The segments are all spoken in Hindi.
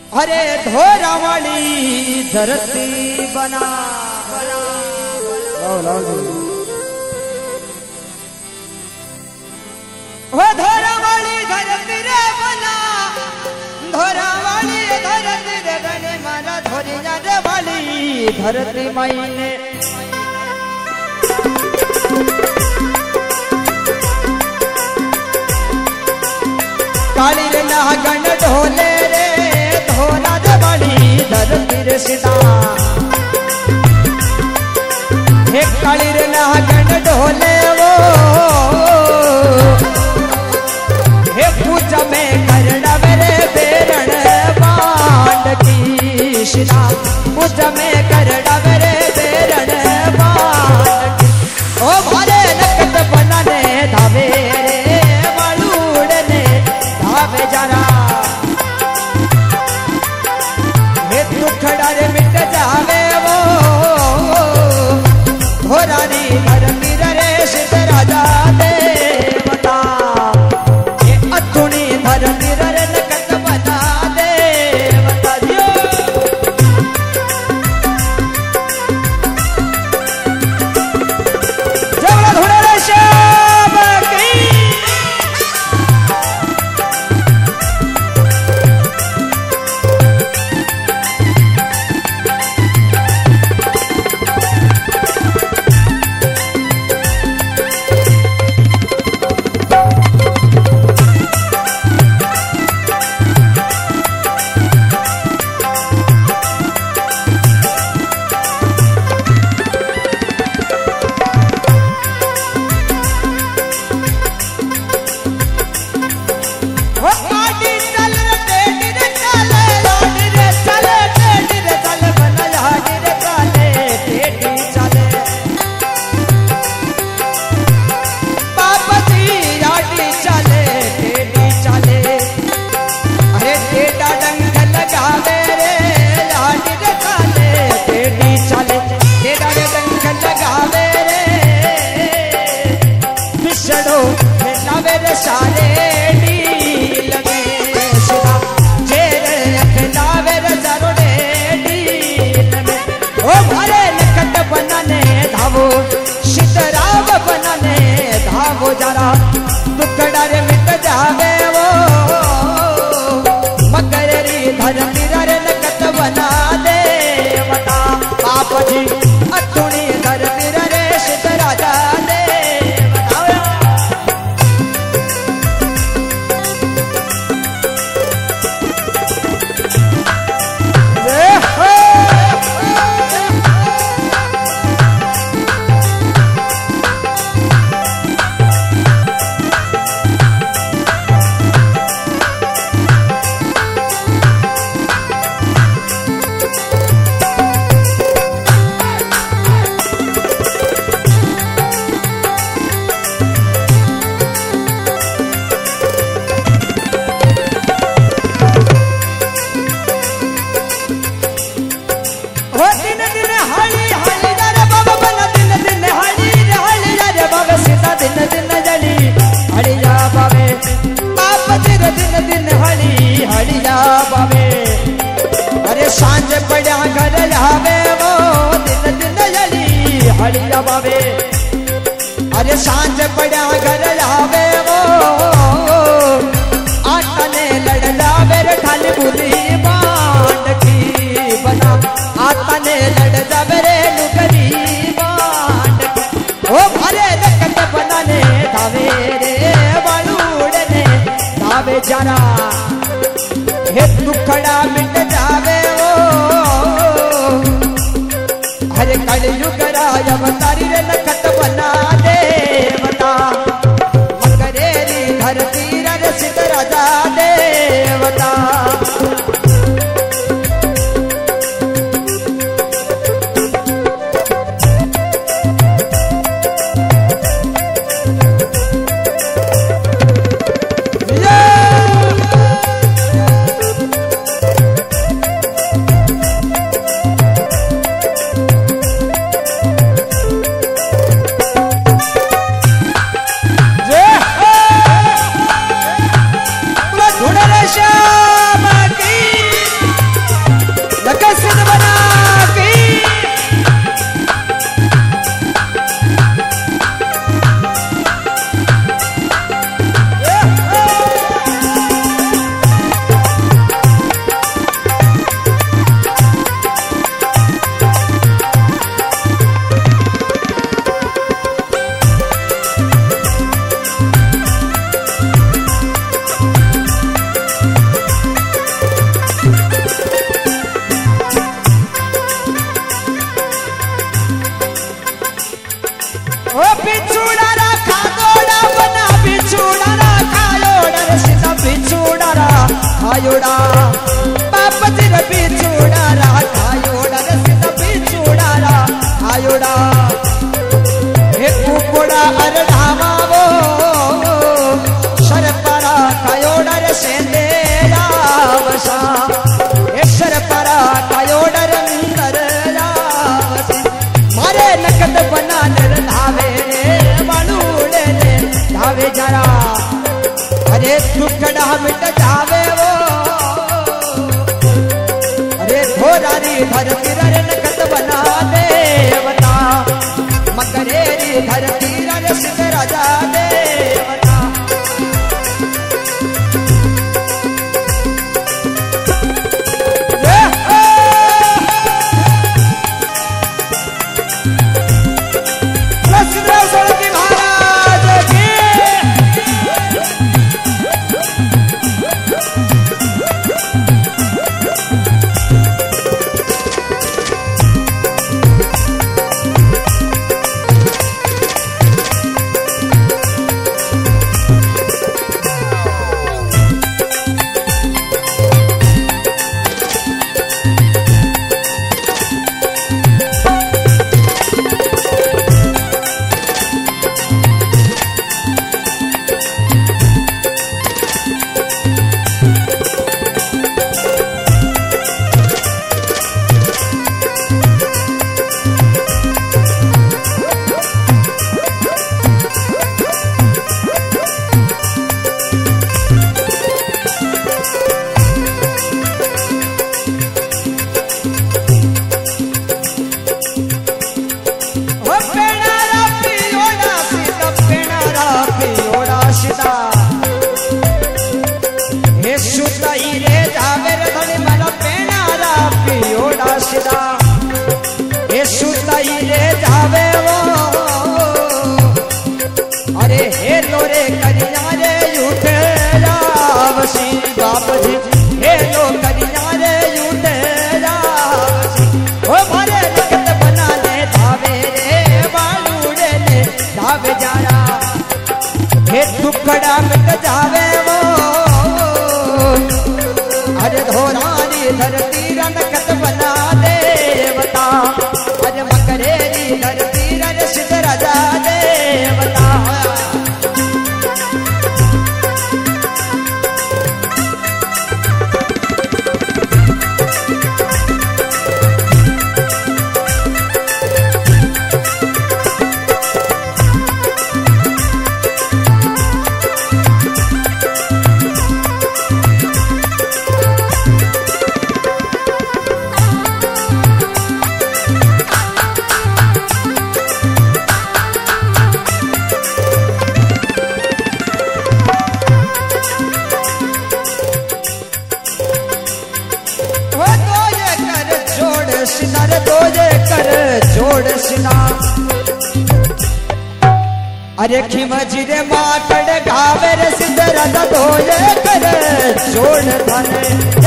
अरे धोरा वाली धरती बना बना वो धोरा वाली धरती रे बना धोरा वाली धरती रे बने मारा धोरिया रे वाली धरती माईने काली रे नागन ढोले रे धोरा रे वाली धरती रे सीता हे काली रे नागन ढोले वो हे पूजा में करना मेरे बेरण बांड की सीता पूजा में करना मेरे बेरण बांड की ओ भारे नकट बनाने धावे जाना हे तू खड़ा रे मिट जावे वो धोरानी धरती रे सिद्ध राजा देवता ये अतुणी धरती रे नकट बना देवता जवड़ा धोरा रे श्याम की सारे नील में शिवा जेरे अखलावे जरोड़े नील में ओ भरे नकट बनाने धावो सीताराम बनाने धावो जरा दुखड़ा रे मिट जावे वो मकर री धरती रे नकट बना दे बता पाप जी अतुणी धरती रे सिद्ध राजा दे अरे सांझ पड़ा घर आवे वो दिन दिन जली हड़िया बाबे अरे सांझ पड़ा घर आवे वो आटने लड़ जावे रे खाली बुली बांड की बना आटने लड़ जावे रे नुकरी बांड ओ भरे नकट बनाने धावे रे बालूड़ने धावे जाना हे दुखड़ा मिट जावे वो हरे कलयुग राज अवतारी रे नकट बना देवता मकरेरी धरती रे सिद्ध राजा देवता आयोड़ा बाप जी रे बिछुड़ा रा आयोड़ा रे सीधा बिछुड़ा रा आयोड़ा हे कुकुड़ा अरे ढामा वो शरपरा कायोड़ा रे सेंदे रावसा हे शरपरा कायोड़ा रे नींदर रावसी मारे नकद बना नर धावे बालूड़े ने धावे जरा अरे टुकड़ा मिट जावे वो अरे धोरारी धरती रे नकद बना देवता मकरेरी धरती रे सिद्ध राजा देवता अरे हे लोरे करिया रे यूठे रावसी बाप जी हे लो करिया रे यूठे रावसी ओ मारे रखत बनाने धावे रे बालूड़े ने धावे जारा हे टुकड़ा मिट जावे वो अरे धोरानी धरती रनकत बना देवता अरे मकरेरी धरती रन सिद्ध राजा देवता सिनार दोजे कर जोड़ सिना अरे खिमजिरे माकड़ गावे रे सिद्ध राजा दोजे कर जोड़ धने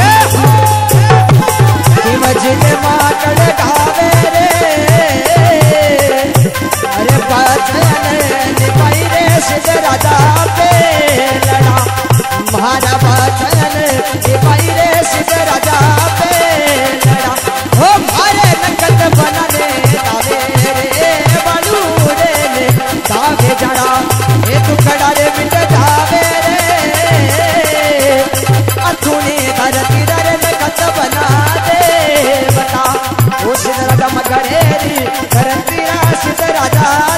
खिमजिरे माकड़ गावे रे अरे बचन निभाई रे सिद्ध राजा पे लड़ा महारा बचन निभाई रे सिद्ध राजा पे लड़ा ओ मारे नकद बनाने दावे रे बालूड़े ने दावे जड़ा ये टुकड़ा रे मिट जावे रे अथुनी धरती रे नकद बना दे बता ओ सिद्ध राजा मगरेरी धरती सिद्ध राजा